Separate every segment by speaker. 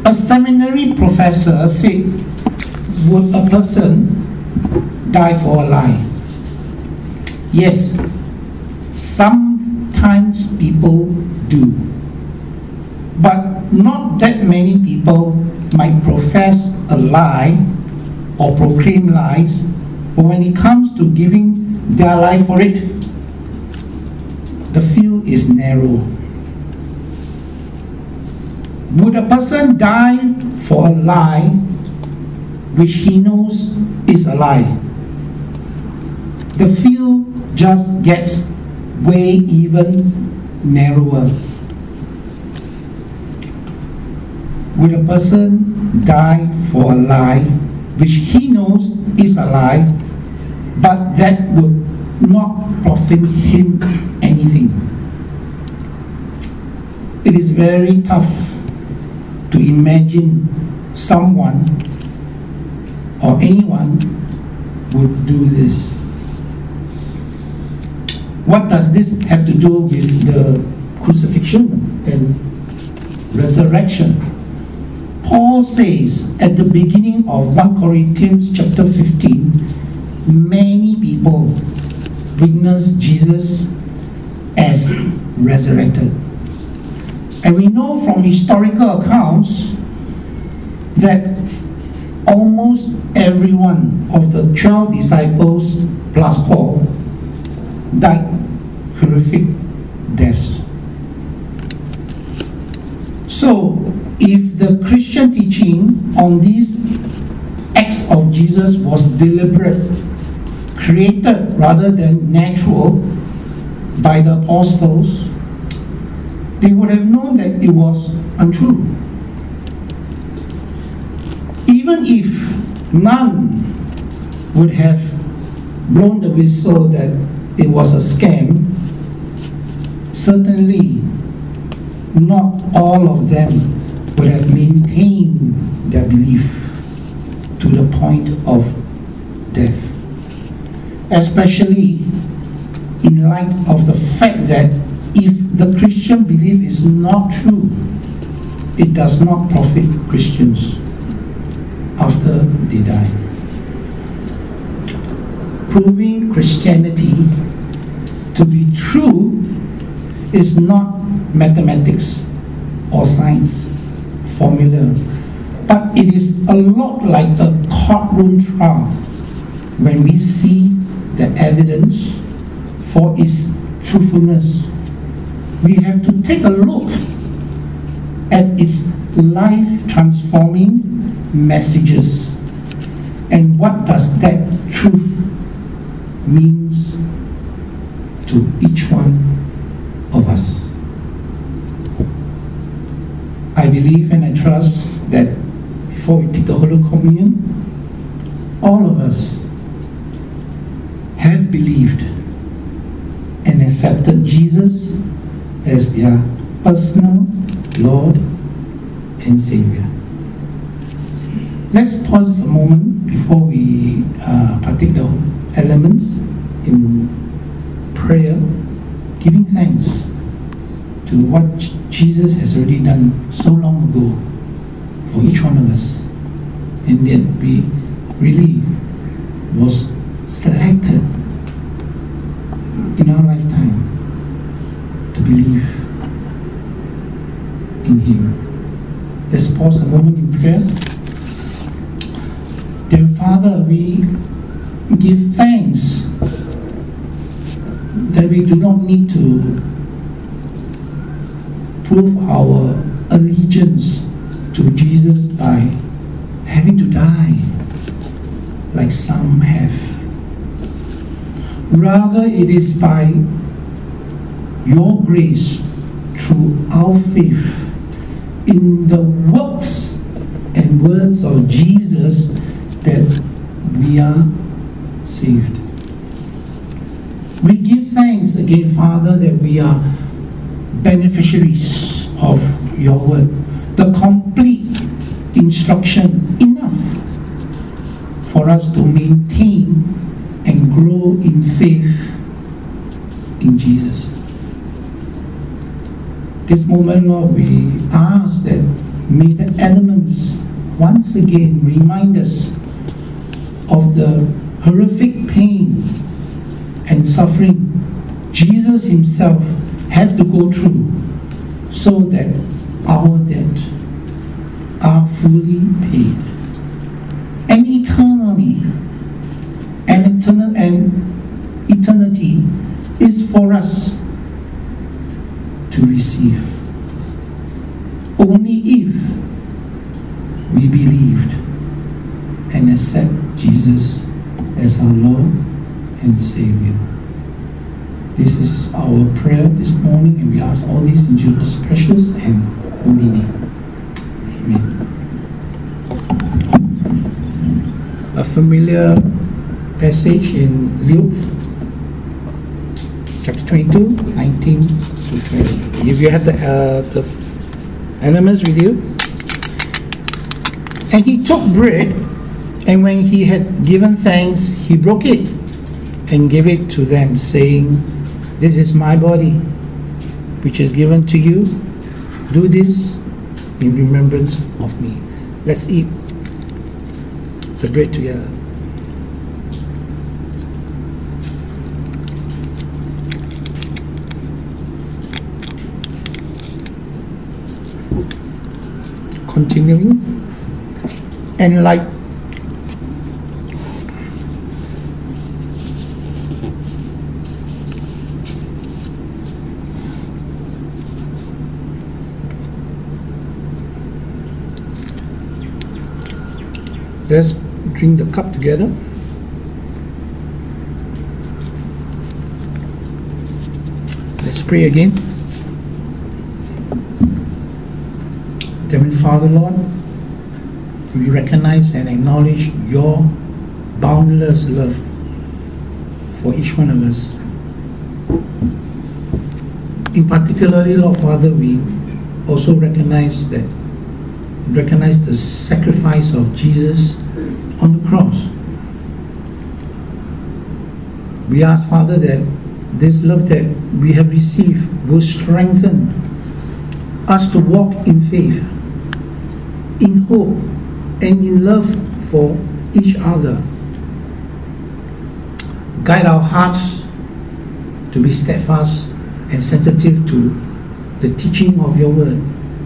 Speaker 1: A seminary professor said, would a person die for a lie? Yes, sometimes people do. But not that many people might profess a lie or proclaim lies, but when it comes to giving their life for it, the field is narrow. Would a person die for a lie which he knows is a lie? The field just gets way even narrower. Would a person die for a lie which he knows is a lie, but that would not profit him anything? It is very tough to imagine someone or anyone would do this. What does this have to do with the crucifixion and resurrection? Paul says at the beginning of 1 Corinthians chapter 15, many people witness Jesus as resurrected. And we know from historical accounts that almost every one of the 12 disciples plus Paul died horrific deaths. So, if the Christian teaching on these acts of Jesus was deliberate, created rather than natural by the apostles, they would have known that it was untrue. Even if none would have blown the whistle that it was a scam, certainly not all of them would have maintained their belief to the point of death. Especially in light of the fact that if the Christian belief is not true, it does not profit Christians after they die. Proving Christianity to be true is not mathematics or science formula, but it is a lot like a courtroom trial when we see the evidence for its truthfulness. We have to take a look at its life-transforming messages and what does that truth means to each one of us. I believe and I trust that before we take the Holy Communion, all of us have believed and accepted Jesus as their personal Lord and Savior. Let's pause a moment before we partake the elements in prayer, giving thanks to what Jesus has already done so long ago for each one of us, and yet we really was selected in our lifetime to believe in Him. Let's pause a moment in prayer. Dear Father, we give thanks that we do not need to prove our allegiance to Jesus by having to die like some have. Rather, it is by your grace through our faith in the works and words of Jesus that we are saved. We give thanks again, Father, that we are beneficiaries of your word. The complete instruction enough for us to maintain and grow in faith in Jesus. This moment, Lord, we ask that may the elements once again remind us of the horrific pain and suffering Jesus himself had to go through so that our debt are fully paid. And eternity is for us to receive. Only if we believed and accept Jesus as our Lord and Savior. This is our prayer this morning, and we ask all this in Jesus' precious and holy name. Amen. A familiar passage in Luke chapter 22, 19 to 20. If you have the elements with you. And he took bread, and when he had given thanks, he broke it and gave it to them, saying, "This is my body, which is given to you. Do this in remembrance of me." Let's eat the bread together. Continuing, and like let's drink the cup together. Let's pray again. Heavenly Father, Lord, we recognize and acknowledge your boundless love for each one of us. In particularly, Lord Father, we also recognize the sacrifice of Jesus on the cross. We ask, Father, that this love that we have received will strengthen us to walk in faith, in hope, and in love for each other. Guide our hearts to be steadfast and sensitive to the teaching of your word.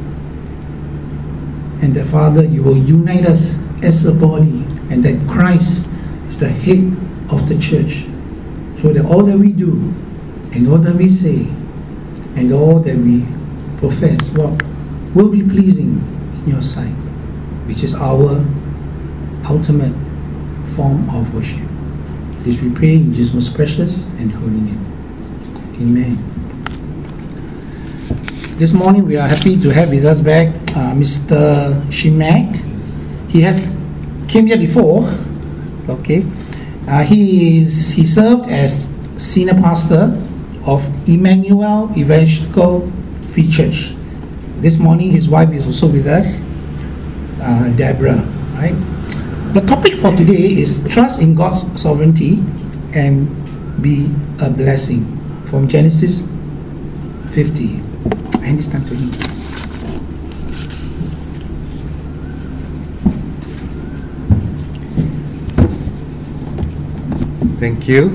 Speaker 1: And that, Father, you will unite us as a body, and that Christ is the head of the church, so that all that we do, and all that we say, and all that we profess, will be pleasing in your sight, which is our ultimate form of worship. This we pray in Jesus' most precious and holy name. Amen. This morning we are happy to have with us back Mr. Shimak. He has came here before. Okay. He served as senior pastor of Emmanuel Evangelical Free Church. This morning his wife is also with us, Deborah. Right. The topic for today is trust in God's sovereignty and be a blessing, from Genesis 50. And it's time to eat.
Speaker 2: Thank you.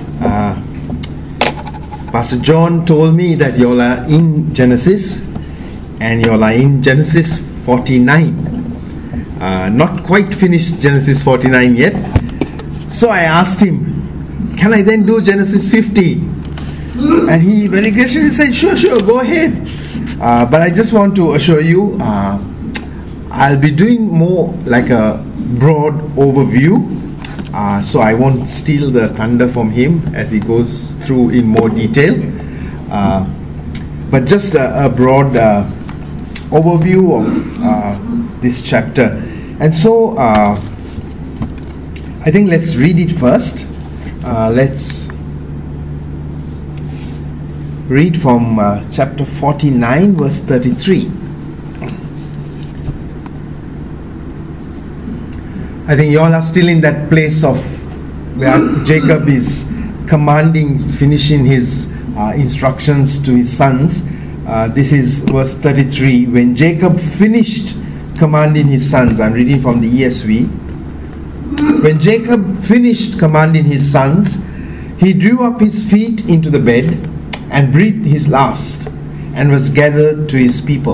Speaker 2: Pastor John told me that you all are in Genesis, and you all are in Genesis 49. Not quite finished Genesis 49 yet. So I asked him, can I then do Genesis 50? And he very graciously said, sure, go ahead. But I just want to assure you, I'll be doing more like a broad overview. So I won't steal the thunder from him as he goes through in more detail. But just a broad overview of this chapter. And so I think let's read it first. Let's read from chapter 49, verse 33. I think you all are still in that place of where Jacob is finishing his instructions to his sons. This is verse 33. When Jacob finished commanding his sons. I'm reading from the ESV. When Jacob finished commanding his sons, he drew up his feet into the bed and breathed his last, and was gathered to his people.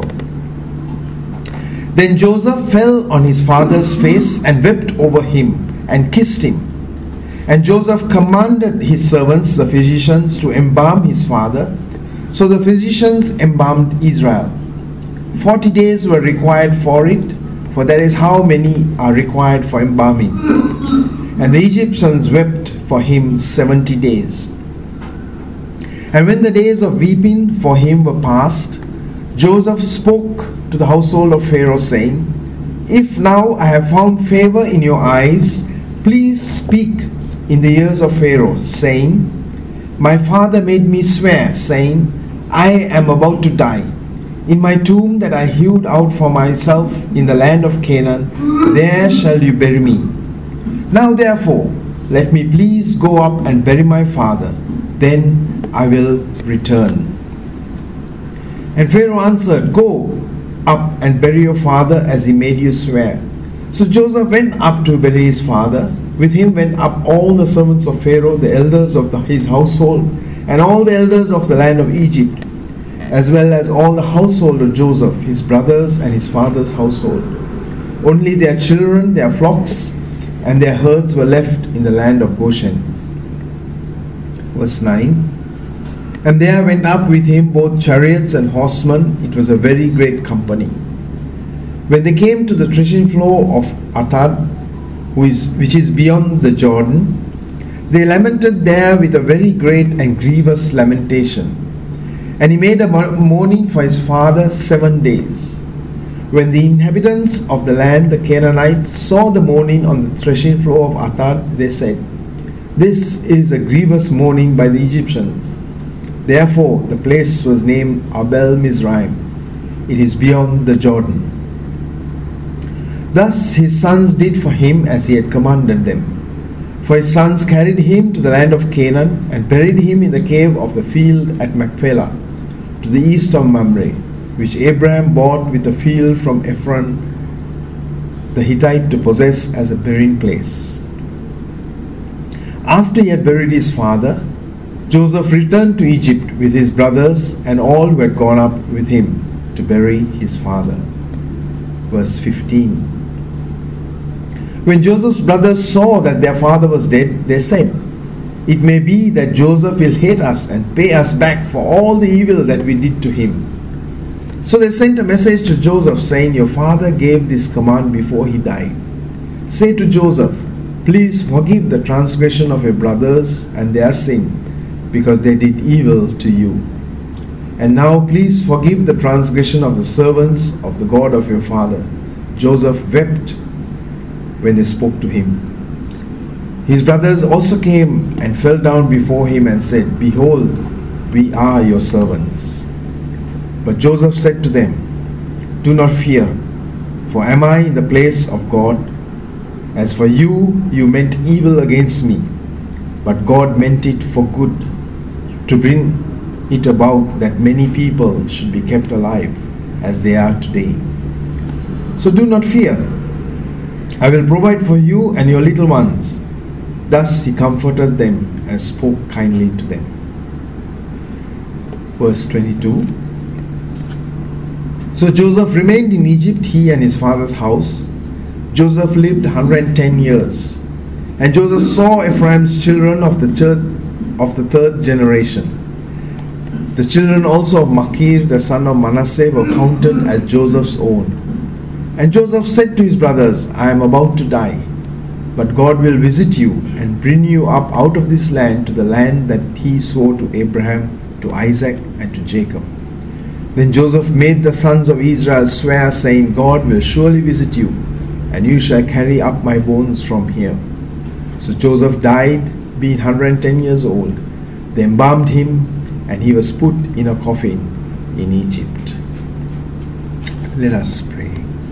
Speaker 2: Then Joseph fell on his father's face and wept over him and kissed him. And Joseph commanded his servants, the physicians, to embalm his father. So the physicians embalmed Israel. 40 days were required for it, for that is how many are required for embalming. And the Egyptians wept for him 70 days. And when the days of weeping for him were past, Joseph spoke to the household of Pharaoh, saying, If now I have found favor in your eyes, please speak in the ears of Pharaoh, saying, My father made me swear, saying, I am about to die. In my tomb that I hewed out for myself in the land of Canaan, there shall you bury me. Now therefore, let me please go up and bury my father, then I will return. And Pharaoh answered, Go up and bury your father as he made you swear. So Joseph went up to bury his father. With him went up all the servants of Pharaoh, the elders of his household, and all the elders of the land of Egypt, as well as all the household of Joseph, his brothers and his father's household. Only their children, their flocks, and their herds were left in the land of Goshen. Verse 9. And there went up with him both chariots and horsemen. It was a very great company. When they came to the threshing floor of Atad, which is beyond the Jordan, they lamented there with a very great and grievous lamentation. And he made a mourning for his father 7 days. When the inhabitants of the land, the Canaanites, saw the mourning on the threshing floor of Atad, they said, This is a grievous mourning by the Egyptians. Therefore the place was named Abel Mizraim. It is beyond the Jordan. Thus his sons did for him as he had commanded them. For his sons carried him to the land of Canaan and buried him in the cave of the field at Machpelah, to the east of Mamre, which Abraham bought with a field from Ephron the Hittite to possess as a burying place. After he had buried his father, Joseph returned to Egypt with his brothers and all who had gone up with him to bury his father. Verse 15. When Joseph's brothers saw that their father was dead, they said, It may be that Joseph will hate us and pay us back for all the evil that we did to him. So they sent a message to Joseph, saying, Your father gave this command before he died. Say to Joseph, Please forgive the transgression of your brothers and their sin, because they did evil to you. And now please forgive the transgression of the servants of the God of your father. Joseph wept when they spoke to him. His brothers also came and fell down before him and said, Behold, we are your servants. But Joseph said to them, Do not fear, for am I in the place of God? As for you, you meant evil against me, but God meant it for good, to bring it about that many people should be kept alive as they are today. So do not fear. I will provide for you and your little ones. Thus he comforted them and spoke kindly to them. Verse 22. So Joseph remained in Egypt, he and his father's house. Joseph lived 110 years. And Joseph saw Ephraim's children of the third generation. The children also of Machir, the son of Manasseh, were counted as Joseph's own. And Joseph said to his brothers, I am about to die, but God will visit you and bring you up out of this land to the land that he swore to Abraham, to Isaac, and to Jacob. Then Joseph made the sons of Israel swear, saying, God will surely visit you, and you shall carry up my bones from here. So Joseph died, being 110 years old. They embalmed him, and he was put in a coffin in Egypt. Let us pray.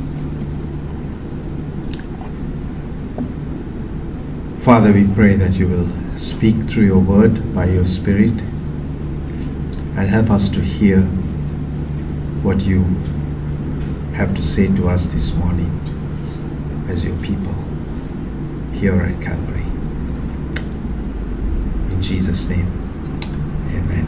Speaker 2: Father, we pray that you will speak through your word by your Spirit and help us to hear what you have to say to us this morning as your people here at Calvary. In Jesus' name, amen.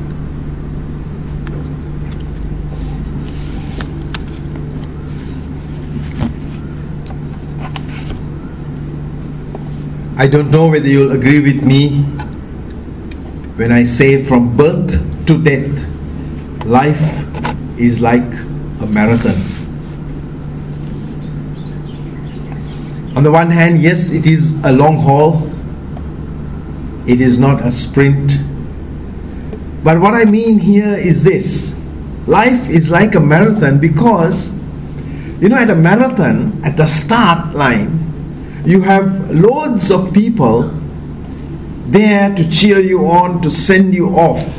Speaker 2: I don't know whether you'll agree with me when I say from birth to death, life is like a marathon. On the one hand, yes, it is a long haul. It is not a sprint. But what I mean here is this. Life is like a marathon because, at a marathon, at the start line, you have loads of people there to cheer you on, to send you off.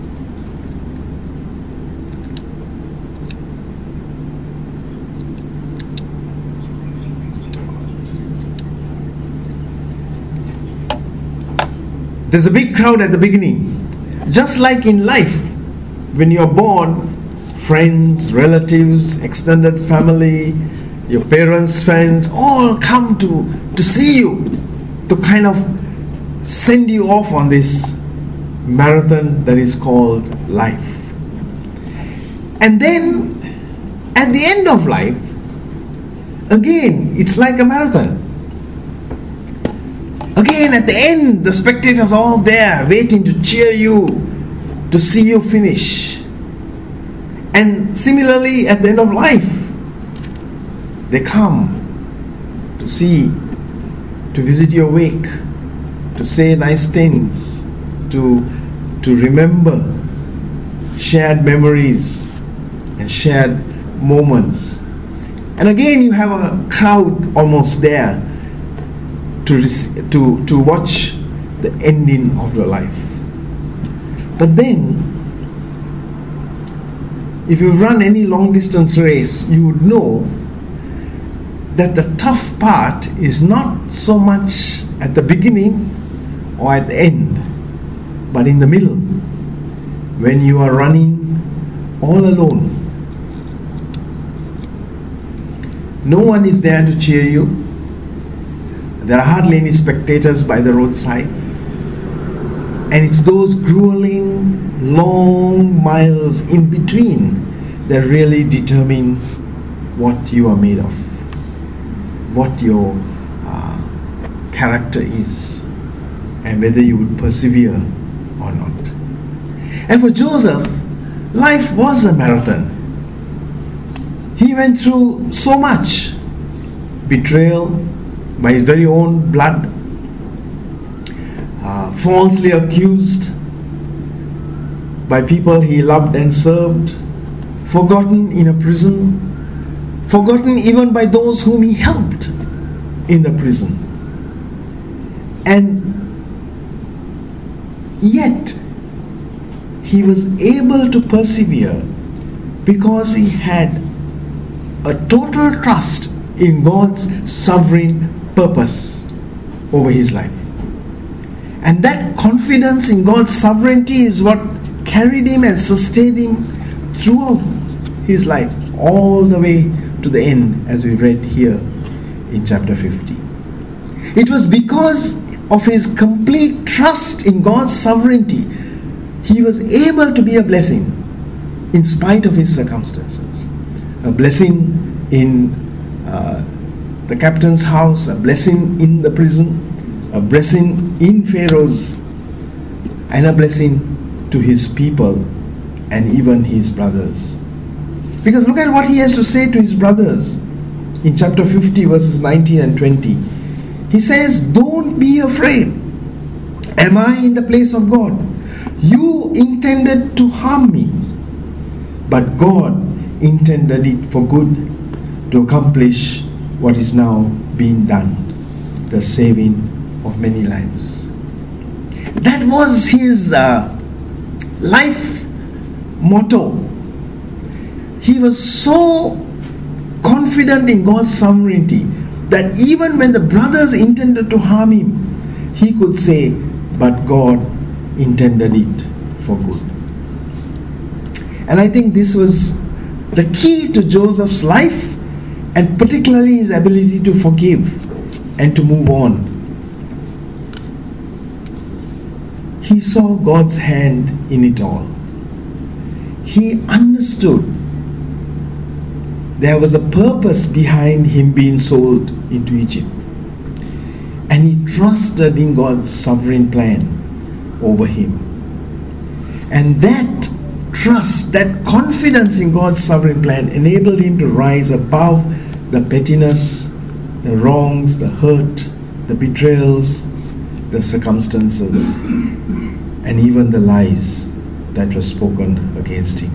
Speaker 2: There's a big crowd at the beginning. Just like in life, when you're born, friends, relatives, extended family, your parents' friends, all come to see you, to kind of send you off on this marathon that is called life. And then, at the end of life, again, it's like a marathon. Again, at the end, the spectators are all there, waiting to cheer you, to see you finish. And similarly, at the end of life, they come to see, to visit your wake, to say nice things, to remember shared memories and shared moments. And again, you have a crowd almost there to watch the ending of your life. But then, if you run any long distance race, you would know that the tough part is not so much at the beginning or at the end, but in the middle, when you are running all alone. No one is there to cheer you. There are hardly any spectators by the roadside. And it's those grueling, long miles in between that really determine what you are made of, what your character is, and whether you would persevere or not. And for Joseph, life was a marathon. He went through so much: betrayal by his very own blood, falsely accused by people he loved and served, forgotten in a prison, forgotten even by those whom he helped in the prison. And yet, he was able to persevere because he had a total trust in God's sovereign purpose over his life. And that confidence in God's sovereignty is what carried him and sustained him throughout his life, all the way to the end, as we read here in chapter 50. It was because of his complete trust in God's sovereignty he was able to be a blessing in spite of his circumstances. A blessing in the captain's house, a blessing in the prison, a blessing in Pharaoh's, and a blessing to his people and even his brothers. Because look at what he has to say to his brothers in chapter 50 verses 19 and 20. He says, "Don't be afraid. Am I in the place of God? You intended to harm me, but God intended it for good, to accomplish what is now being done, the saving of many lives." That was his life motto. He was so confident in God's sovereignty that even when the brothers intended to harm him, he could say, "But God intended it for good." And I think this was the key to Joseph's life, and particularly his ability to forgive and to move on. He saw God's hand in it all. He understood there was a purpose behind him being sold into Egypt. And he trusted in God's sovereign plan over him. And that trust, that confidence in God's sovereign plan enabled him to rise above the pettiness, the wrongs, the hurt, the betrayals, the circumstances, and even the lies that were spoken against him.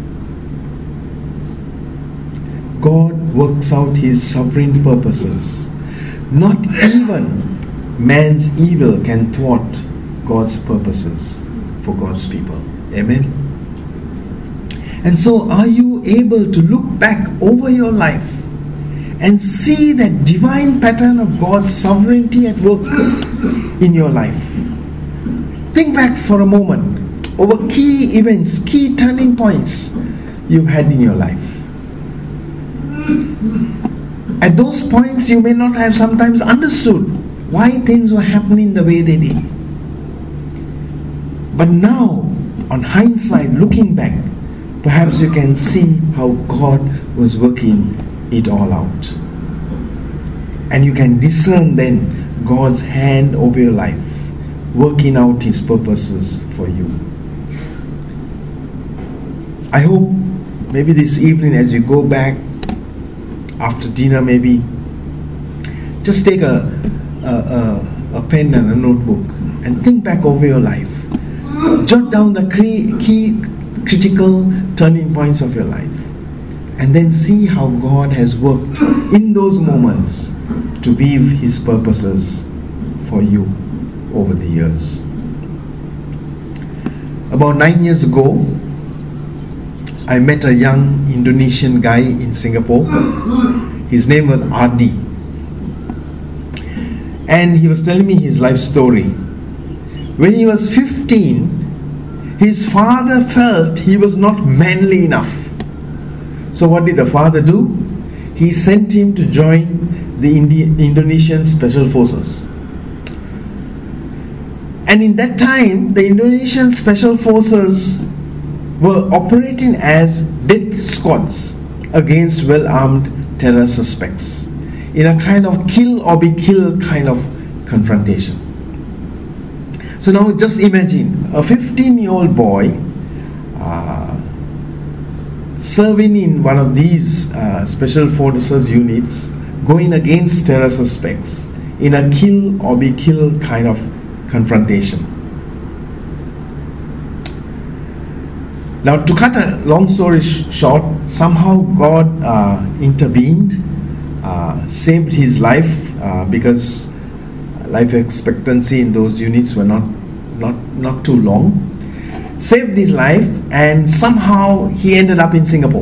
Speaker 2: God works out his sovereign purposes. Not even man's evil can thwart God's purposes for God's people. Amen. And so, are you able to look back over your life and see that divine pattern of God's sovereignty at work in your life? Think back for a moment over key events, key turning points you've had in your life. At those points, you may not have sometimes understood why things were happening the way they did. But now, on hindsight, looking back, perhaps you can see how God was working it all out. And you can discern then God's hand over your life, working out his purposes for you. I hope maybe this evening as you go back after dinner, maybe just take a pen and a notebook and think back over your life. Jot down the key critical turning points of your life, and then see how God has worked in those moments to weave his purposes for you over the years. About 9 years ago, I met a young Indonesian guy in Singapore. His name was Ardi. And he was telling me his life story. When he was 15, his father felt he was not manly enough. So what did the father do? He sent him to join the Indonesian Special Forces. And in that time, the Indonesian Special Forces were operating as death squads against well-armed terror suspects in a kind of kill or be killed kind of confrontation. So now just imagine a 15-year-old boy serving in one of these special forces units, going against terror suspects in a kill or be killed kind of confrontation. Now, to cut a long story short, somehow God intervened, saved his life because life expectancy in those units were not too long. Saved his life, and somehow he ended up in Singapore.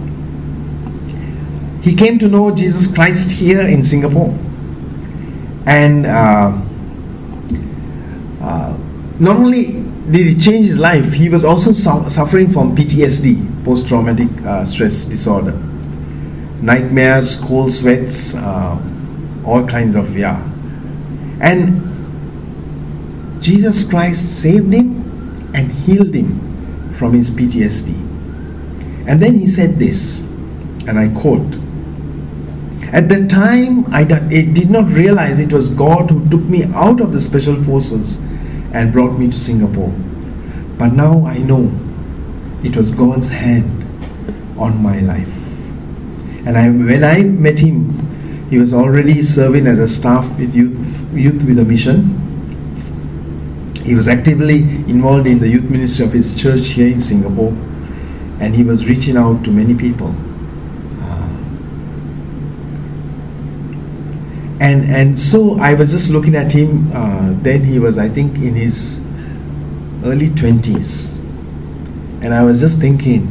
Speaker 2: He came to know Jesus Christ here in Singapore, and not only did he change his life, he was also suffering from PTSD, post-traumatic stress disorder, nightmares, cold sweats, all kinds of and Jesus Christ saved him and healed him from his PTSD. And then he said this, and I quote, "At that time, I did not realize it was God who took me out of the special forces and brought me to Singapore. But now I know it was God's hand on my life." And when I met him, he was already serving as a staff with Youth with a Mission. He was actively involved in the youth ministry of his church here in Singapore, and he was reaching out to many people. And so I was just looking at him, then he was, I think, in his early 20s. And I was just thinking,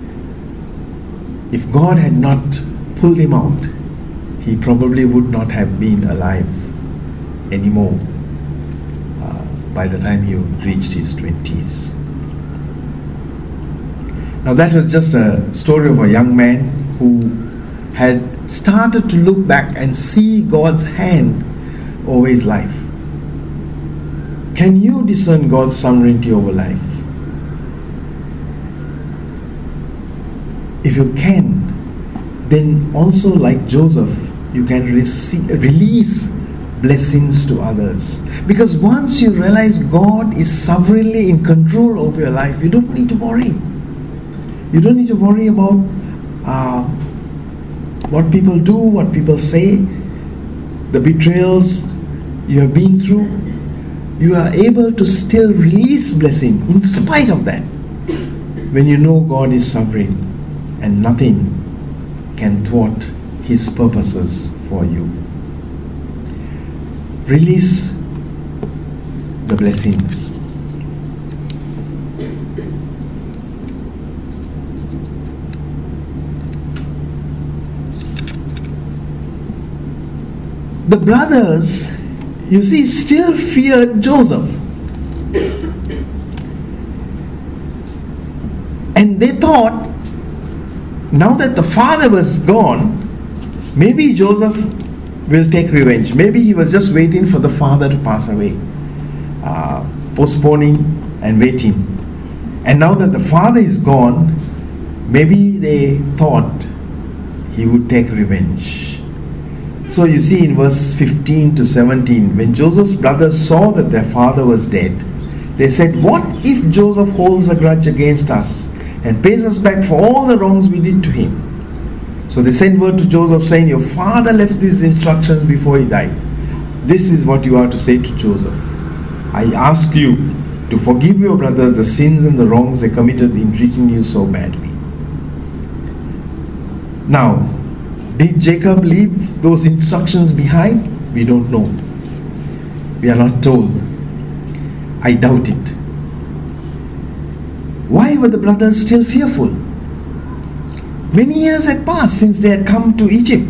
Speaker 2: if God had not pulled him out, he probably would not have been alive anymore by the time he reached his 20s. Now that was just a story of a young man who had started to look back and see God's hand over his life. Can you discern God's sovereignty over life? If you can, then also like Joseph, you can release blessings to others. Because once you realize God is sovereignly in control of your life, you don't need to worry. You don't need to worry about what people do, what people say, the betrayals you have been through. You are able to still release blessing in spite of that, when you know God is sovereign and nothing can thwart His purposes for you. Release the blessings. The brothers, you see, still feared Joseph. And they thought, now that the father was gone, maybe Joseph will take revenge. Maybe he was just waiting for the father to pass away, postponing and waiting. And now that the father is gone, maybe they thought he would take revenge. So you see in verse 15 to 17, when Joseph's brothers saw that their father was dead, they said, "What if Joseph holds a grudge against us and pays us back for all the wrongs we did to him?" So they sent word to Joseph saying, "Your father left these instructions before he died. This is what you are to say to Joseph. I ask you to forgive your brothers the sins and the wrongs they committed in treating you so badly." Now, did Jacob leave those instructions behind? We don't know. We are not told. I doubt it. Why were the brothers still fearful? Many years had passed since they had come to Egypt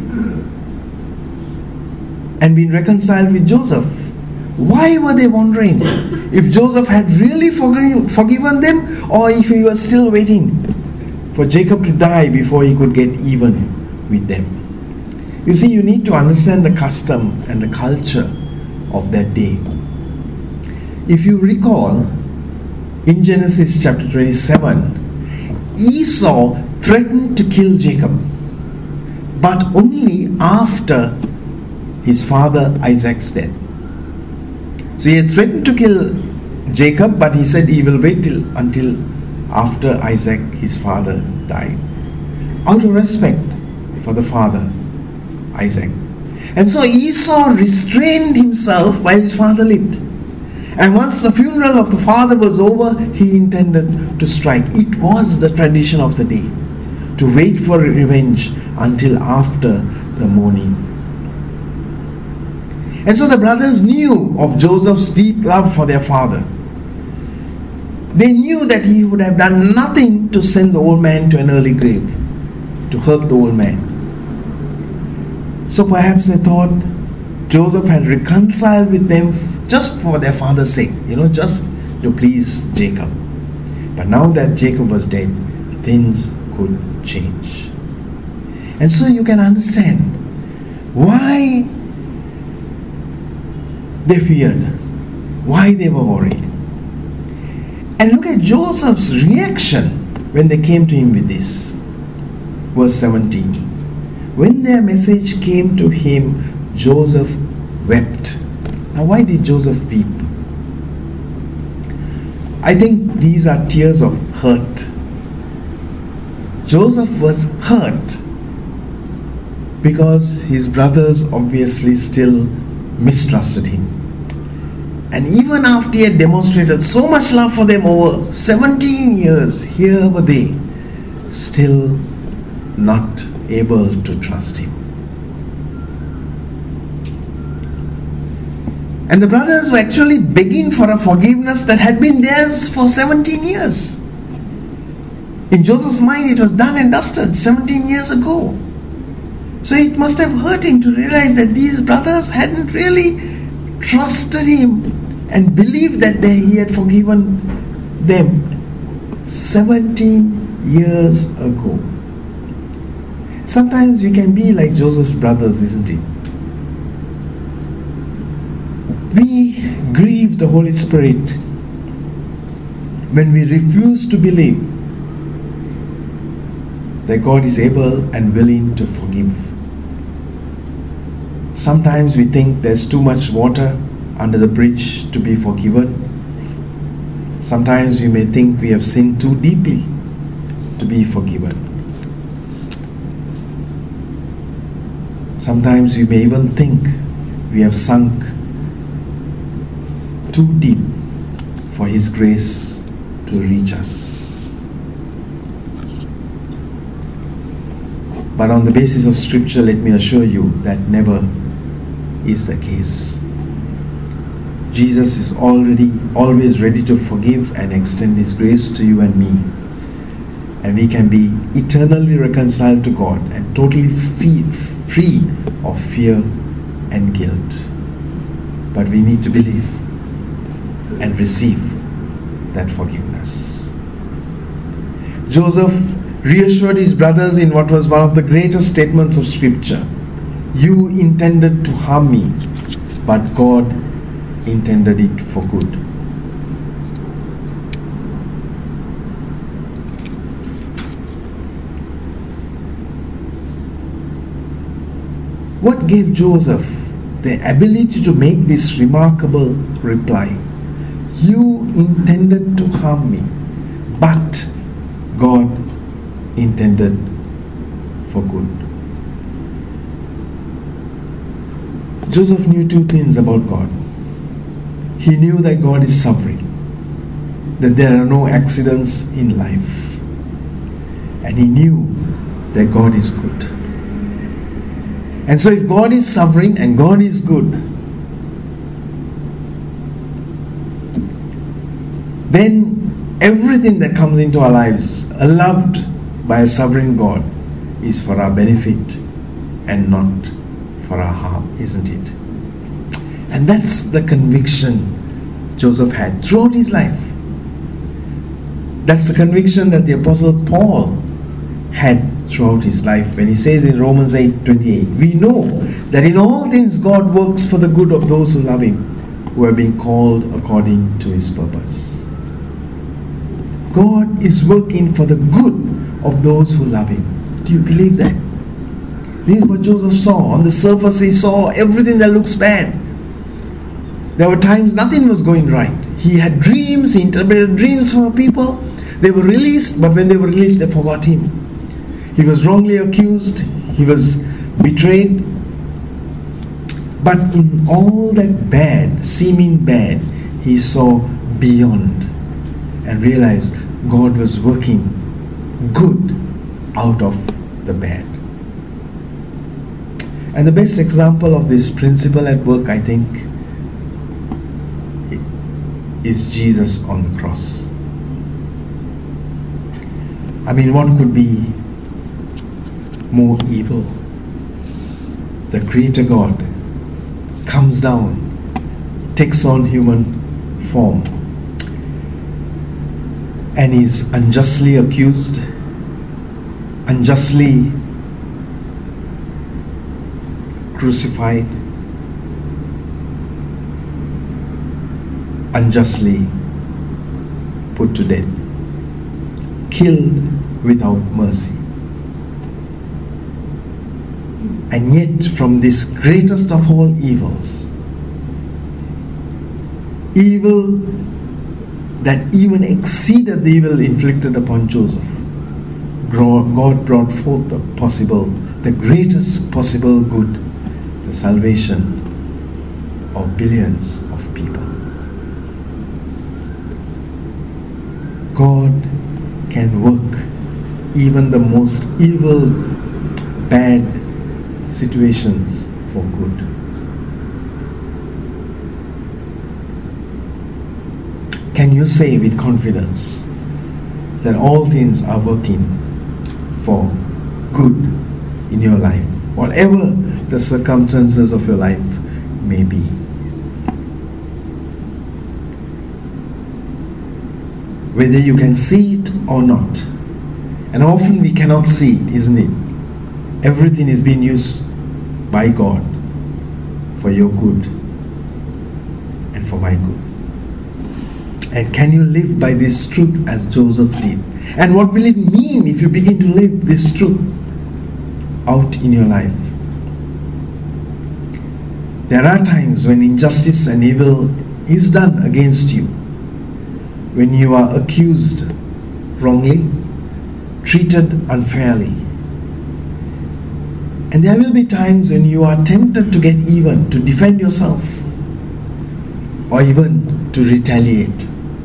Speaker 2: and been reconciled with Joseph. Why were they wondering if Joseph had really forgiven them, or if he was still waiting for Jacob to die before he could get even with them? You see, you need to understand the custom and the culture of that day. If you recall, in Genesis chapter 27, Esau threatened to kill Jacob, but only after his father Isaac's death. So he had threatened to kill Jacob, but he said he will wait until after Isaac, his father, died, out of respect for the father Isaac. And so Esau restrained himself while his father lived. And once the funeral of the father was over, he intended to strike. It was the tradition of the day to wait for revenge until after the mourning. And so the brothers knew of Joseph's deep love for their father. They knew that he would have done nothing to send the old man to an early grave, to hurt the old man. So perhaps they thought Joseph had reconciled with them just for their father's sake, just to please Jacob. But now that Jacob was dead, things could change. And so you can understand why they feared, why they were worried. And look at Joseph's reaction when they came to him with this. Verse 17. When their message came to him, Joseph wept. Now, why did Joseph weep? I think these are tears of hurt. Joseph was hurt because his brothers obviously still mistrusted him. And even after he had demonstrated so much love for them over 17 years, here were they, still not able to trust him. And the brothers were actually begging for a forgiveness that had been theirs for 17 years. In Joseph's mind, it was done and dusted 17 years ago. So it must have hurt him to realize that these brothers hadn't really trusted him and believed that he had forgiven them 17 years ago. Sometimes we can be like Joseph's brothers, isn't it? We grieve the Holy Spirit when we refuse to believe that God is able and willing to forgive. Sometimes we think there's too much water under the bridge to be forgiven. Sometimes we may think we have sinned too deeply to be forgiven. Sometimes we may even think we have sunk too deep for His grace to reach us. But on the basis of Scripture, let me assure you that never is the case. Jesus is always ready to forgive and extend His grace to you and me. And we can be eternally reconciled to God and totally free of fear and guilt. But we need to believe and receive that forgiveness. Joseph reassured his brothers in what was one of the greatest statements of Scripture. You intended to harm me, but God intended it for good. What gave Joseph the ability to make this remarkable reply? You intended to harm me, but God intended for good. Joseph knew two things about God. He knew that God is sovereign, that there are no accidents in life, and he knew that God is good. And so if God is sovereign and God is good, then everything that comes into our lives, loved by a sovereign God, is for our benefit and not for our harm, isn't it? And that's the conviction Joseph had throughout his life. That's the conviction that the Apostle Paul had throughout his life when he says in Romans 8:28, we know that in all things God works for the good of those who love Him, who have been called according to His purpose. God is working for the good of those who love Him. Do you believe that? This is what Joseph saw. On the surface he saw everything that looks bad. There were times nothing was going right. He had dreams, he interpreted dreams for people. They were released, but when they were released, they forgot him. He was wrongly accused, he was betrayed. But in all that bad, seeming bad, he saw beyond and realized God was working good out of the bad. And the best example of this principle at work, I think, is Jesus on the cross. I mean, what could be more evil? The Creator God comes down, takes on human form, and is unjustly accused, unjustly crucified, unjustly put to death, killed without mercy. And yet, from this greatest of all evils, evil that even exceeded the evil inflicted upon Joseph, God brought forth the greatest possible good, the salvation of billions of people. God can work even the most evil, bad situations for good. Can you say with confidence that all things are working for good in your life, whatever the circumstances of your life may be? Whether you can see it or not, And often we cannot see it, isn't it? Everything is being used by God for your good and for my good. And can you live by this truth as Joseph did? And what will it mean if you begin to live this truth out in your life? There are times when injustice and evil is done against you, when you are accused wrongly, treated unfairly. And there will be times when you are tempted to get even, to defend yourself, or even to retaliate.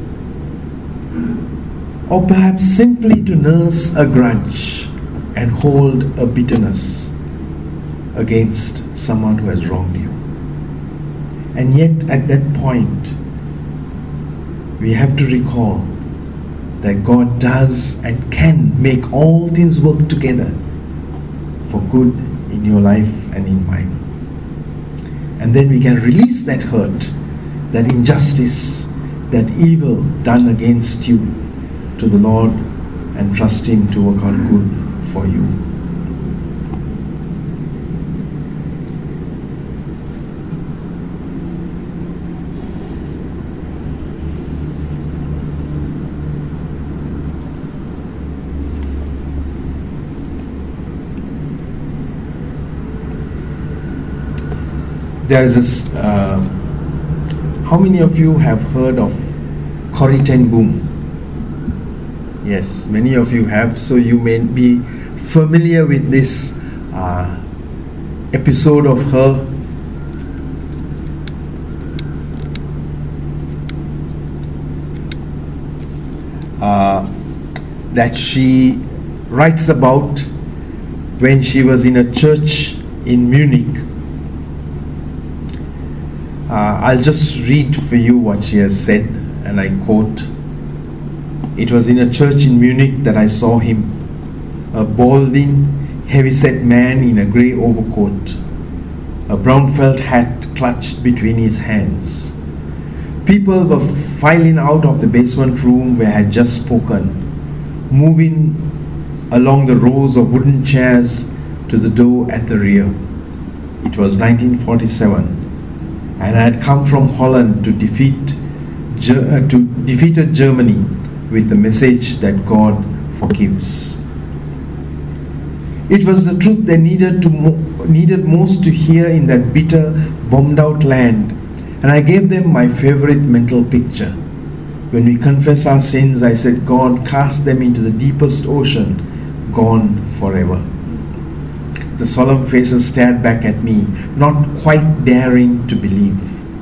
Speaker 2: Or perhaps simply to nurse a grudge and hold a bitterness against someone who has wronged you. And yet at that point, we have to recall that God does and can make all things work together for good in your life and in mine. And then we can release that hurt, that injustice, that evil done against you to the Lord and trust Him to work out good for you. There is this, how many of you have heard of Corrie ten Boom? Yes, many of you have, so you may be familiar with this episode of her. That she writes about when she was in a church in Munich. I'll just read for you what she has said, and I quote, "It was in a church in Munich that I saw him, a balding, heavy-set man in a grey overcoat, a brown felt hat clutched between his hands. People were filing out of the basement room where I had just spoken, moving along the rows of wooden chairs to the door at the rear. It was 1947, and I had come from Holland to defeated Germany with the message that God forgives. It was the truth they needed most to hear in that bitter, bombed-out land, and I gave them my favorite mental picture. When we confess our sins, I said, God cast them into the deepest ocean, gone forever. The solemn faces stared back at me, not quite daring to believe.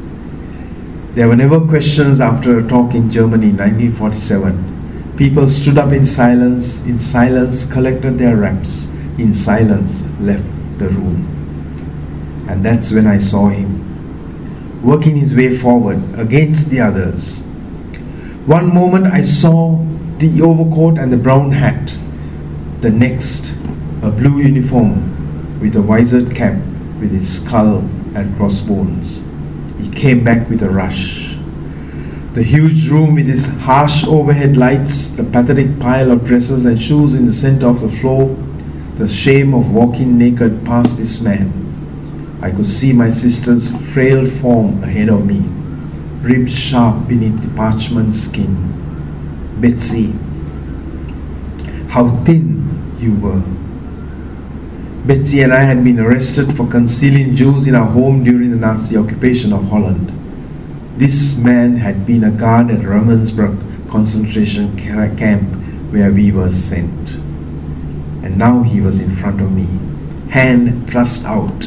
Speaker 2: There were never questions after a talk in Germany in 1947. People stood up in silence, collected their wraps, in silence left the room. And that's when I saw him, working his way forward against the others. One moment I saw the overcoat and the brown hat. The next, a blue uniform with a visored cap with its skull and crossbones. He came back with a rush. The huge room with its harsh overhead lights, the pathetic pile of dresses and shoes in the center of the floor, the shame of walking naked past this man. I could see my sister's frail form ahead of me, ribbed sharp beneath the parchment skin. Betsy, how thin you were. Betsy and I had been arrested for concealing Jews in our home during the Nazi occupation of Holland. This man had been a guard at Ravensbrück concentration camp where we were sent. And now he was in front of me, hand thrust out.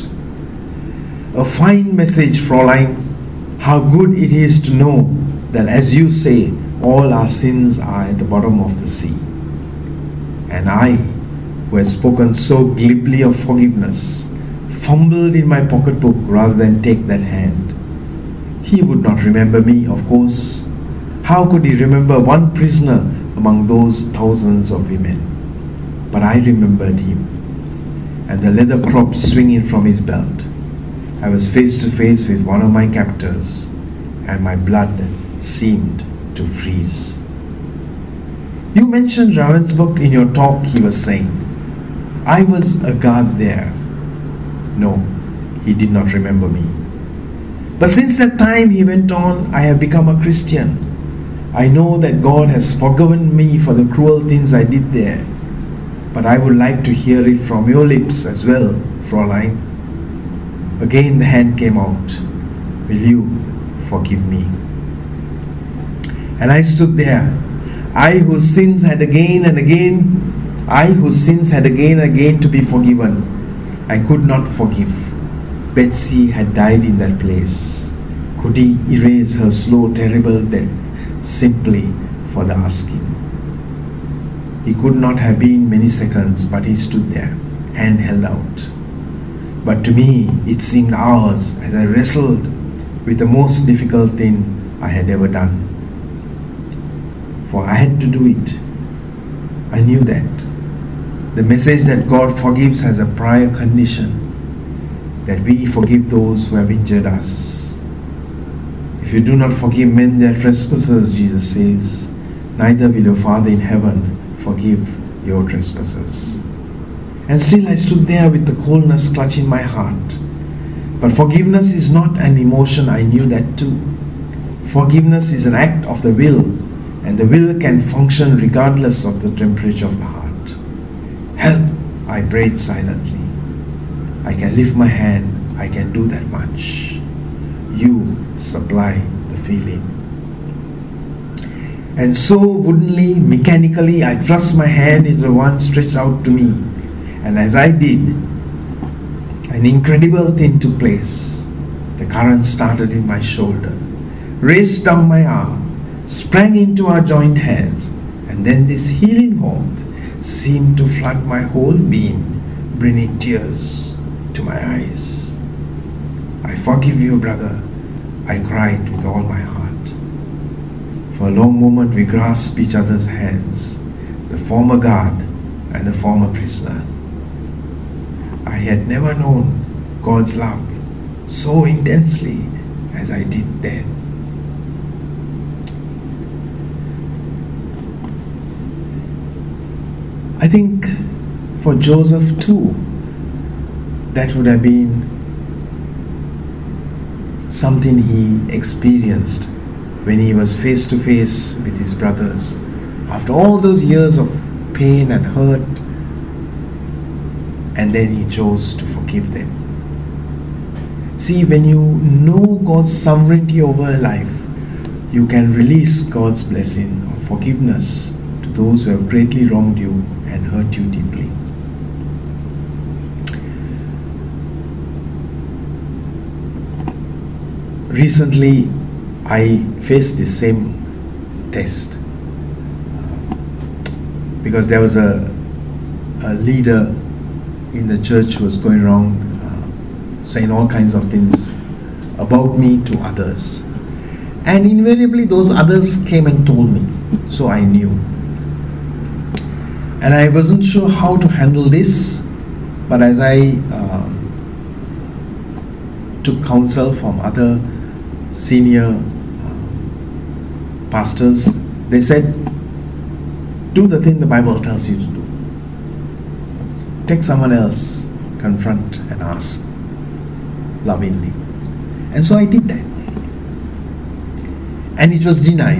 Speaker 2: A fine message, Fräulein. How good it is to know that, as you say, all our sins are at the bottom of the sea. And I, who had spoken so glibly of forgiveness, fumbled in my pocketbook rather than take that hand. He would not remember me, of course. How could he remember one prisoner among those thousands of women? But I remembered him, and the leather crop swinging from his belt. I was face to face with one of my captors, and my blood seemed to freeze. You mentioned Ravensbrück in your talk, he was saying. I was a guard there. No, he did not remember me. But since that time, he went on, I have become a Christian. I know that God has forgiven me for the cruel things I did there. But I would like to hear it from your lips as well, Fräulein. Again the hand came out. Will you forgive me? And I stood there. I whose sins had again and again to be forgiven. I could not forgive. Betsy had died in that place. Could he erase her slow, terrible death simply for the asking? He could not have been many seconds, but he stood there, hand held out. But to me, it seemed hours as I wrestled with the most difficult thing I had ever done. For I had to do it. I knew that. The message that God forgives has a prior condition, that we forgive those who have injured us. If you do not forgive men their trespasses, Jesus says, neither will your Father in heaven forgive your trespasses. And still I stood there with the coldness clutching my heart. But forgiveness is not an emotion, I knew that too. Forgiveness is an act of the will, and the will can function regardless of the temperature of the heart. Help, I prayed silently. I can lift my hand, I can do that much. You supply the feeling. And so woodenly, mechanically, I thrust my hand into the one stretched out to me. And as I did, an incredible thing took place. The current started in my shoulder, raced down my arm, sprang into our joined hands, and then this healing warmth seemed to flood my whole being, bringing tears to my eyes. I forgive you, brother, I cried with all my heart. For a long moment we grasped each other's hands, the former guard and the former prisoner. I had never known God's love so intensely as I did then. I think for Joseph too, that would have been something he experienced when he was face to face with his brothers. After all those years of pain and hurt, and then he chose to forgive them. See, when you know God's sovereignty over a life, you can release God's blessing of forgiveness to those who have greatly wronged you and hurt you deeply. Recently, I faced the same test because there was a leader in the church who was going around saying all kinds of things about me to others. And invariably those others came and told me, so I knew. And I wasn't sure how to handle this, but as I took counsel from other senior pastors, they said, do the thing the Bible tells you to do. Take someone else, confront and ask lovingly. And so I did that. And it was denied.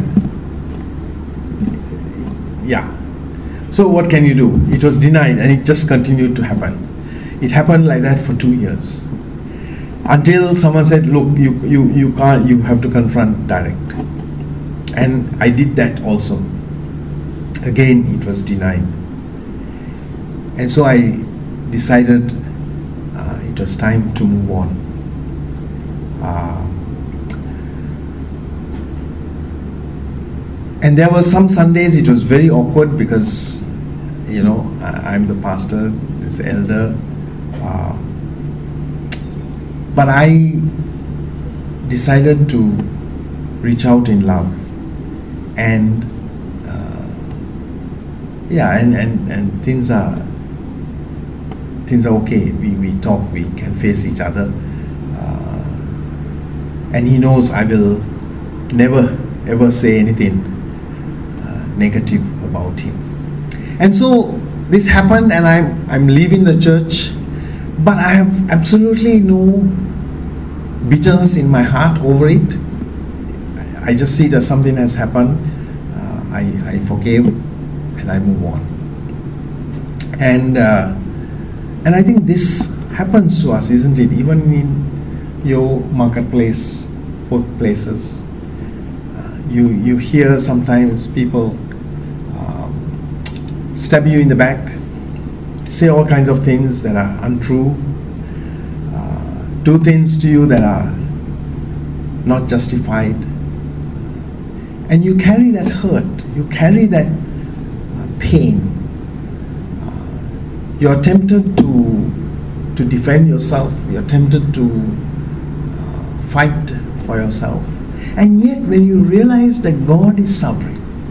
Speaker 2: Yeah. So what can you do? It was denied and it just continued to happen. It happened like that for 2 years. Until someone said, look, you can't, you have to confront direct. And I did that also. Again, it was denied. And so I decided it was time to move on. And there were some Sundays it was very awkward because, you know, I'm the pastor, this elder. But I decided to reach out in love. And and things are okay. We talk, we can face each other. And he knows I will never ever say anything negative about him. And so this happened, and I'm leaving the church, but I have absolutely no bitterness in my heart over it. I just see it as something has happened. I forgave and I move on. And I think this happens to us, isn't it? Even in your marketplace, workplaces, you hear sometimes people stab you in the back, say all kinds of things that are untrue, do things to you that are not justified. And you carry that hurt, you carry that pain. You're tempted to defend yourself, you're tempted to fight for yourself. And yet when you realize that God is sovereign,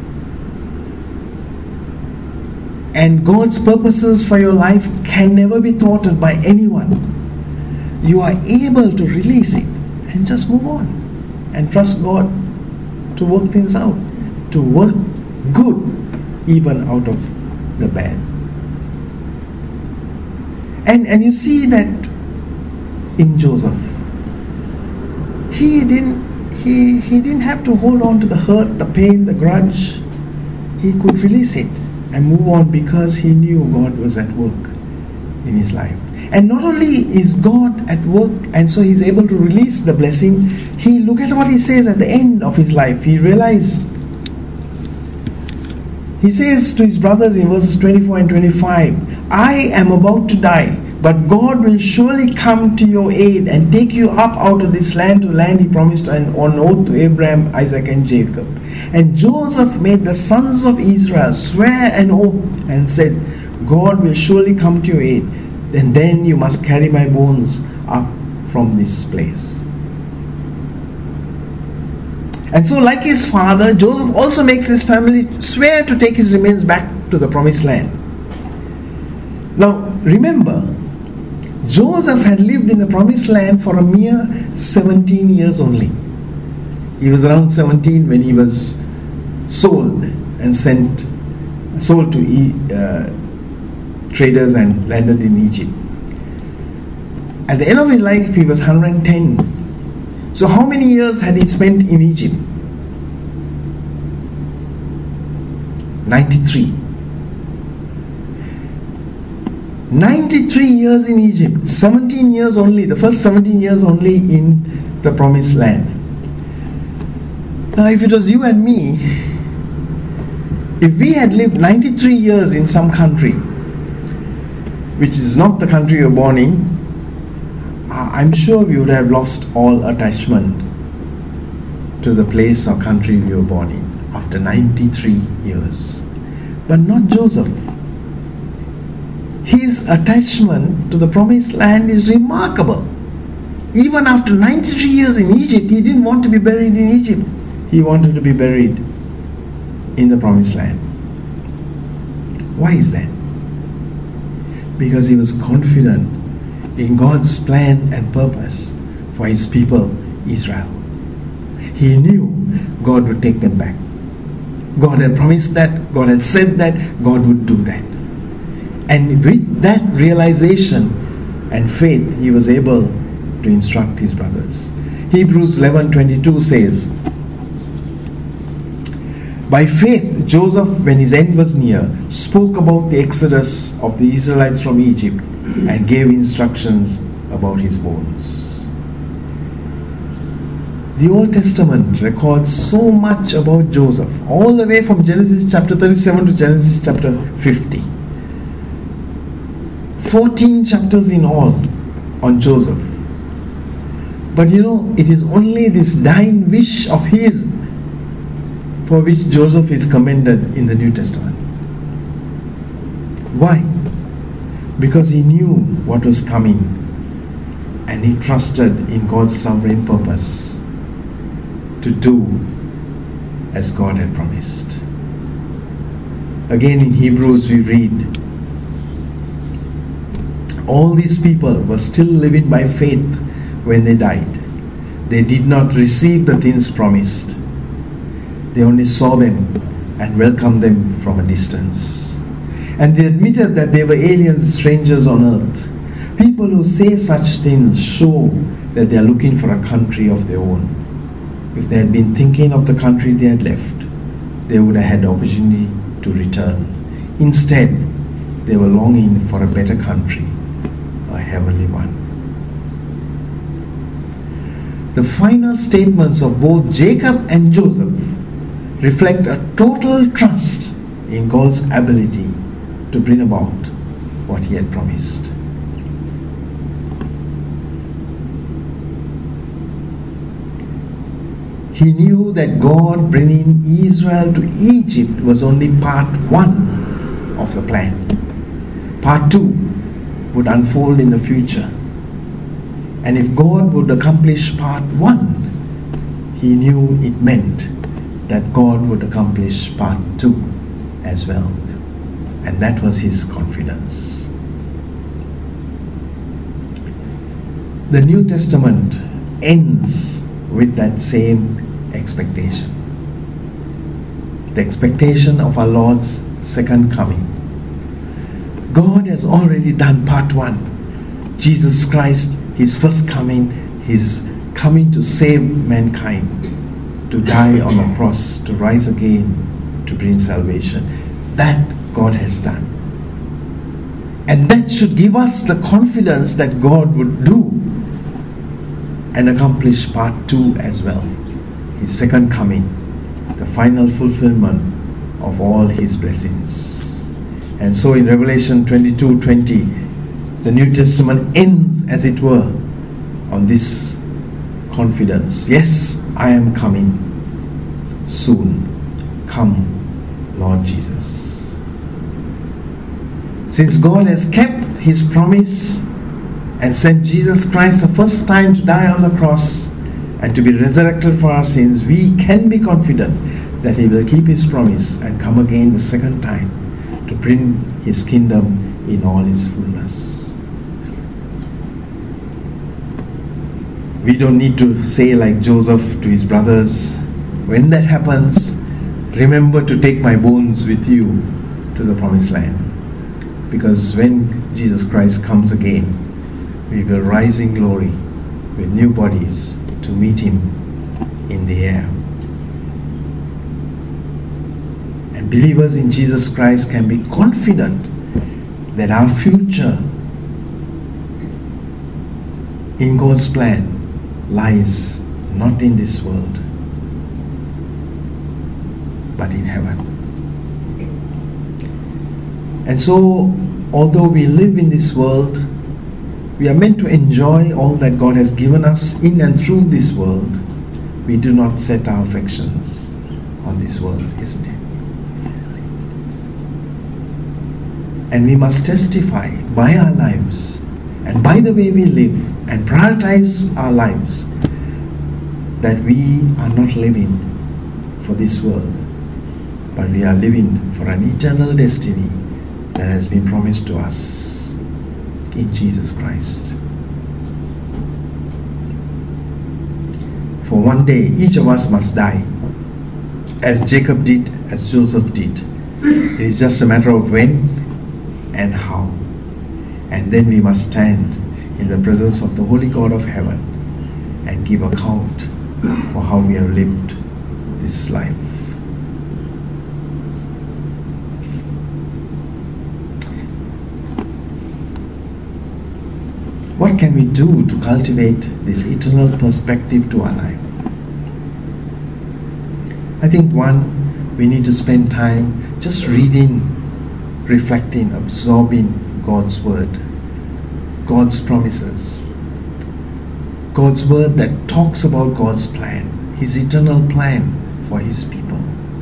Speaker 2: and God's purposes for your life can never be thwarted by anyone, you are able to release it and just move on and trust God to work things out, to work good even out of the bad. And you see that in Joseph. He didn't have to hold on to the hurt, the pain, the grudge. He could release it and move on because he knew God was at work in his life. And not only is God at work, and so he's able to release the blessing, look at what he says at the end of his life. He realized, he says to his brothers in verses 24 and 25, I am about to die, but God will surely come to your aid and take you up out of this land to the land he promised on oath to Abraham, Isaac and Jacob. And Joseph made the sons of Israel swear an oath and said, God will surely come to your aid, and then you must carry my bones up from this place. And so, like his father, Joseph also makes his family swear to take his remains back to the promised land. Now, remember, Joseph had lived in the promised land for a mere 17 years only. He was around 17 when he was sold to traders and landed in Egypt. At the end of his life, he was 110. So how many years had he spent in Egypt? 93. 93 years in Egypt, 17 years only, the first 17 years only in the promised land. Now if it was you and me, if we had lived 93 years in some country, which is not the country you were born in, I'm sure we would have lost all attachment to the place or country we were born in after 93 years. But not Joseph. His attachment to the promised land is remarkable. Even after 93 years in Egypt, he didn't want to be buried in Egypt. He wanted to be buried in the promised land. Why is that? Because he was confident in God's plan and purpose for his people, Israel. He knew God would take them back. God had promised that, God had said that, God would do that. And with that realization and faith, he was able to instruct his brothers. Hebrews 11:22 says, by faith, Joseph, when his end was near, spoke about the exodus of the Israelites from Egypt and gave instructions about his bones. The Old Testament records so much about Joseph, all the way from Genesis chapter 37 to Genesis chapter 50. 14 chapters in all on Joseph. But it is only this dying wish of his for which Joseph is commended in the New Testament. Why? Because he knew what was coming and he trusted in God's sovereign purpose to do as God had promised. Again in Hebrews we read, all these people were still living by faith when they died. They did not receive the things promised. They only saw them, and welcomed them from a distance. And they admitted that they were aliens, strangers on earth. People who say such things show that they are looking for a country of their own. If they had been thinking of the country they had left, they would have had the opportunity to return. Instead, they were longing for a better country, a heavenly one. The final statements of both Jacob and Joseph reflect a total trust in God's ability to bring about what He had promised. He knew that God bringing Israel to Egypt was only part one of the plan. Part two would unfold in the future. And if God would accomplish part one, he knew it meant that God would accomplish part two as well. And that was his confidence. The New Testament ends with that same expectation. The expectation of our Lord's second coming. God has already done part one. Jesus Christ, his first coming, his coming to save mankind, to die on the cross, to rise again, to bring salvation. That God has done. And that should give us the confidence that God would do and accomplish part two as well. His second coming, the final fulfillment of all his blessings. And so in Revelation 22:20, the New Testament ends, as it were, on this confidence. Yes, I am coming soon. Come, Lord Jesus. Since God has kept his promise and sent Jesus Christ the first time to die on the cross and to be resurrected for our sins, we can be confident that he will keep his promise and come again the second time to bring his kingdom in all its fullness. We don't need to say like Joseph to his brothers, when that happens, remember to take my bones with you to the promised land. Because when Jesus Christ comes again, we will rise in glory with new bodies to meet him in the air. And believers in Jesus Christ can be confident that our future in God's plan lies not in this world, but in heaven. And so, although we live in this world, we are meant to enjoy all that God has given us in and through this world. We do not set our affections on this world, isn't it? And we must testify by our lives and by the way we live and prioritize our lives that we are not living for this world, but we are living for an eternal destiny that has been promised to us in Jesus Christ. For one day, each of us must die, as Jacob did, as Joseph did. It is just a matter of when and how. And then we must stand in the presence of the Holy God of heaven and give account for how we have lived this life. What can we do to cultivate this eternal perspective to our life? I think one, we need to spend time just reading, reflecting, absorbing God's word, God's promises, God's word that talks about God's plan, his eternal plan for his people.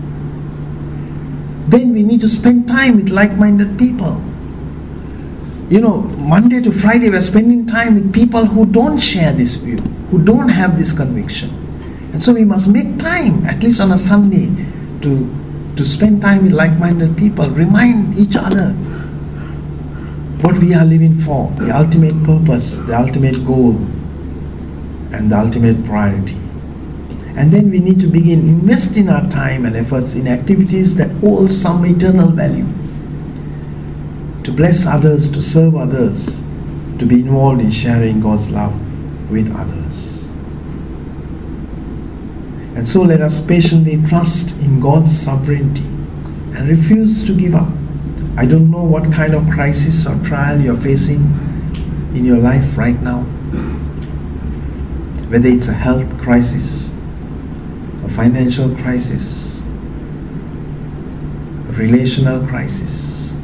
Speaker 2: Then we need to spend time with like-minded people. You know, Monday to Friday we're spending time with people who don't share this view, who don't have this conviction. And so we must make time, at least on a Sunday, to spend time with like-minded people, remind each other what we are living for, the ultimate purpose, the ultimate goal, and the ultimate priority. And then we need to begin investing our time and efforts in activities that hold some eternal value. To bless others, to serve others, to be involved in sharing God's love with others. And so let us patiently trust in God's sovereignty and refuse to give up. I don't know what kind of crisis or trial you're facing in your life right now. Whether it's a health crisis, a financial crisis, a relational crisis.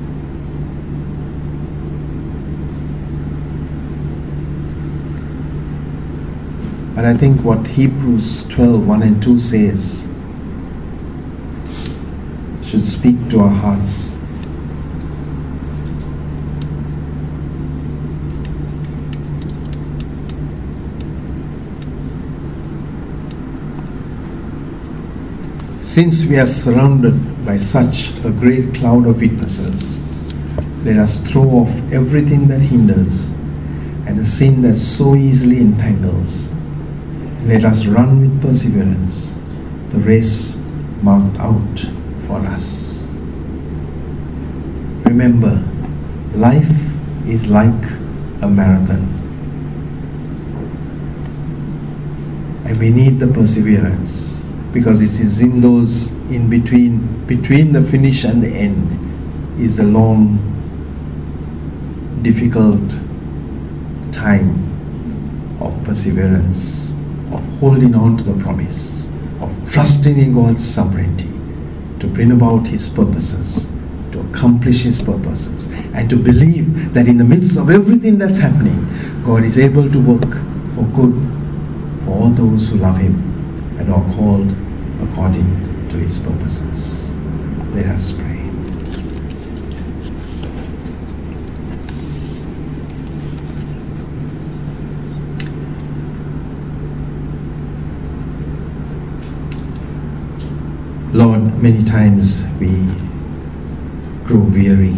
Speaker 2: But I think what Hebrews 12:1 and 2 says should speak to our hearts. Since we are surrounded by such a great cloud of witnesses, let us throw off everything that hinders and the sin that so easily entangles, and let us run with perseverance the race marked out for us. Remember, life is like a marathon, and we need the perseverance. Because it is in those in between the finish and the end is the long, difficult time of perseverance, of holding on to the promise, of trusting in God's sovereignty to bring about His purposes, to accomplish His purposes, and to believe that in the midst of everything that's happening, God is able to work for good for all those who love Him and are called according to His purposes. Let us pray. Lord, many times we grow weary.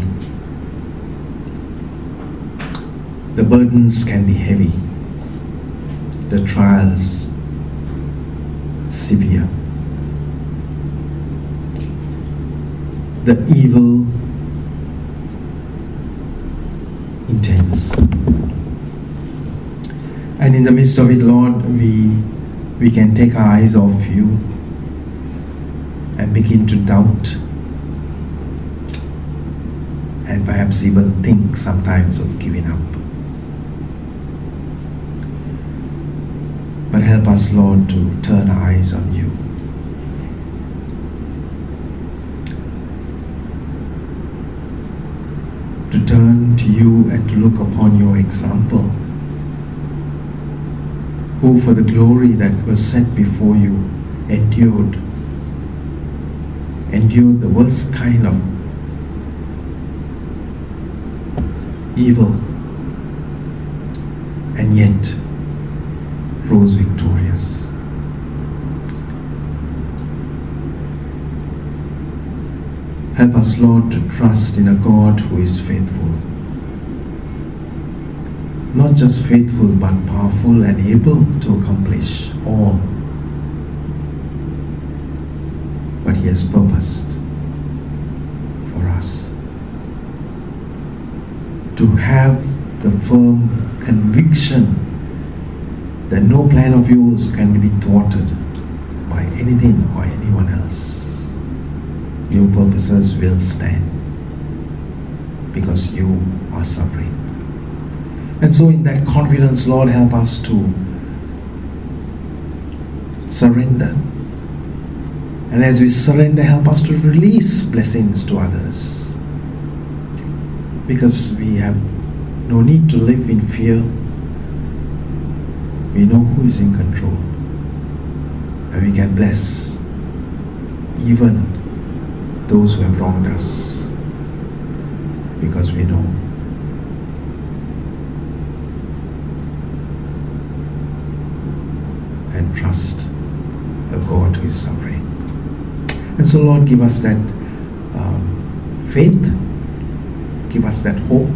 Speaker 2: The burdens can be heavy, the trials severe, the evil intense. And in the midst of it, Lord, we can take our eyes off You and begin to doubt and perhaps even think sometimes of giving up. But help us, Lord, to turn our eyes on You. To turn to You and to look upon Your example, who for the glory that was set before You endured the worst kind of evil and yet rose victorious. Help us, Lord, to trust in a God who is faithful. Not just faithful, but powerful and able to accomplish all what He has purposed for us. To have the firm conviction that no plan of Yours can be thwarted by anything or anyone else. Your purposes will stand because You are sovereign. And so in that confidence, Lord, help us to surrender. And as we surrender, help us to release blessings to others. Because we have no need to live in fear. We know who is in control. And we can bless even those who have wronged us, because we know and trust a God who is sovereign. And so, Lord, give us that faith, give us that hope,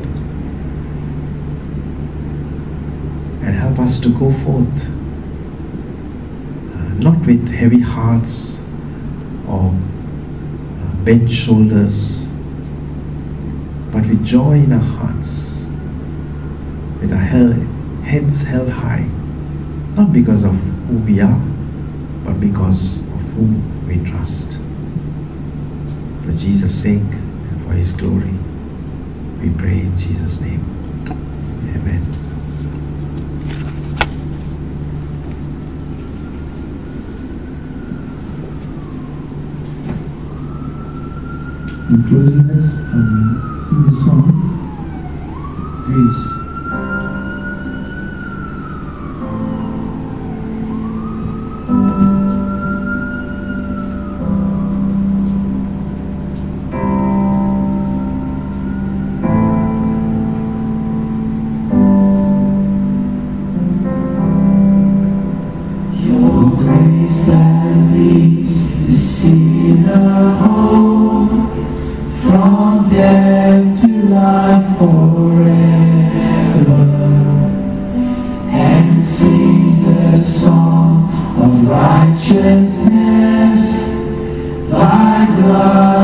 Speaker 2: and help us to go forth, not with heavy hearts or bent shoulders, but with joy in our hearts, with our heads held high, not because of who we are, but because of whom we trust. For Jesus' sake and for His glory, we pray in Jesus' name. Amen.
Speaker 1: In closing, let's sing the song, Grace.
Speaker 3: Your grace that leads the sinner home, from death to life forever, and sings the song of righteousness, thy blood